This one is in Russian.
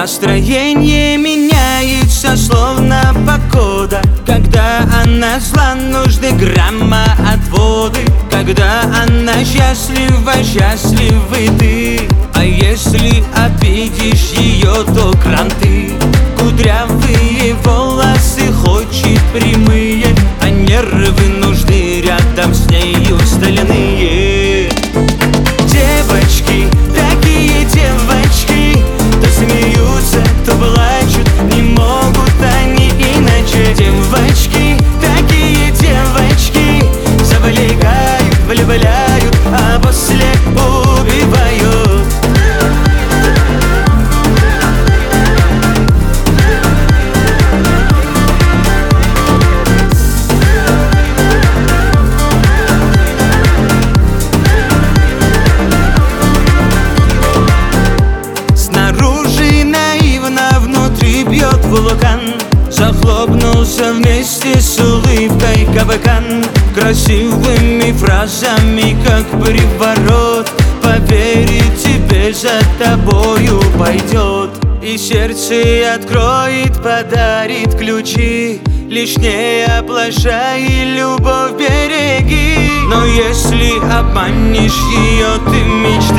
Настроение меняется, словно погода. Когда она зла, нужны грамма отводы. Когда она счастлива, счастливый ты. А если обидишь ее, то кранты. Кудрявые волосы хочет прямые, а нервы нужны рядом с нею стальные. Девочки, такие девочки, то смеются, то плачут, не могут они иначе. Девочки, такие девочки, завлекают, влюбляют, а после убивают. Вулкан захлопнулся вместе с улыбкой кабакан. Красивыми фразами, как приворот, поверить тебе, за тобою пойдет. И сердце откроет, подарит ключи. Лишь не оплошай, любовь береги. Но если обманешь ее, ты мечтаешь